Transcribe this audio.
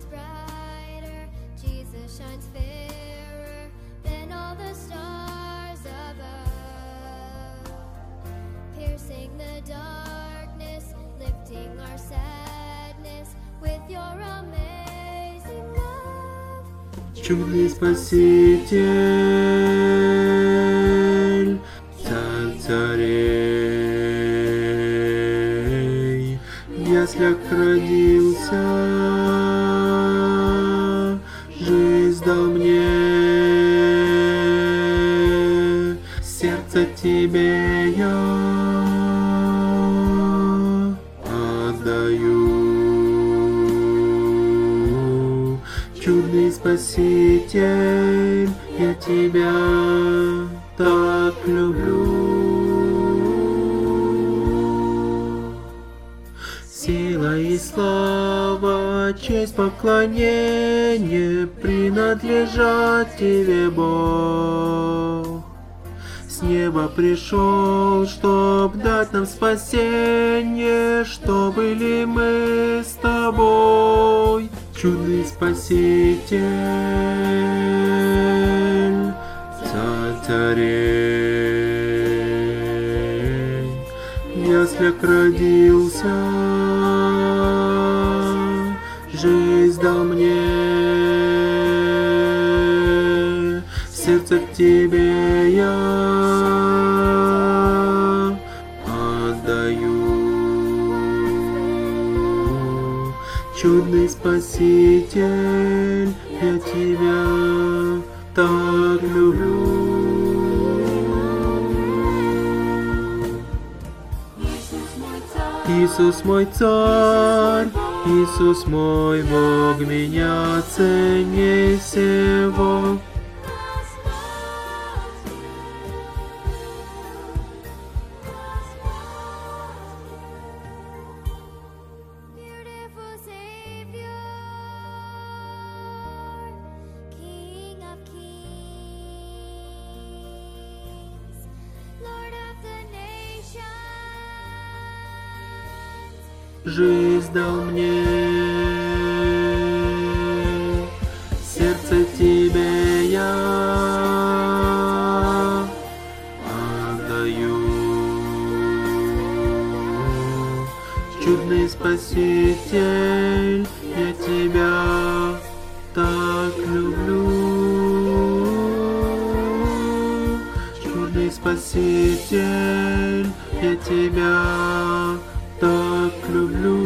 shines brighter, Jesus shines fairer than all the stars above, piercing the darkness, lifting our sadness with your amazing love. Чудный Спаситель, Царь царей, в яслях родился, жизнь дал мне, сердце тебе я отдаю. Чудный Спаситель, я тебя так люблю. Сила и слава, честь, поклонение принадлежат тебе, Бог. С неба пришел, чтоб дать нам спасение, что были мы с тобой. Чудный Спаситель, Царь царей, в яслях родился, жизнь дал мне, сердце к тебе я отдаю. Чудный Спаситель, я тебя так люблю. Иисус мой Царь, Иисус мой Бог, меня ценней всего. Beautiful Savior, King of kings, Lord of the nations, Жизнь дал мне, сердце тебе я отдаю. Чудный Спаситель, я тебя так люблю. Чудный Спаситель, я тебя так люблю.